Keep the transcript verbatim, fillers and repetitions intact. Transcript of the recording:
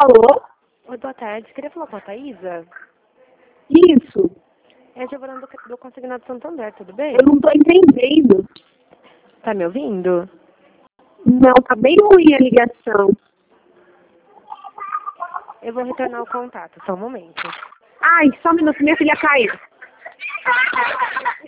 Alô? Oi, boa tarde. Queria falar com a Thaisa. Isso. É a Giovana do, do Consignado Santander, tudo bem? Eu não tô entendendo. Tá me ouvindo? Não, tá bem ruim a ligação. Eu vou retornar o contato, só um momento. Ai, só um minuto, minha filha caiu.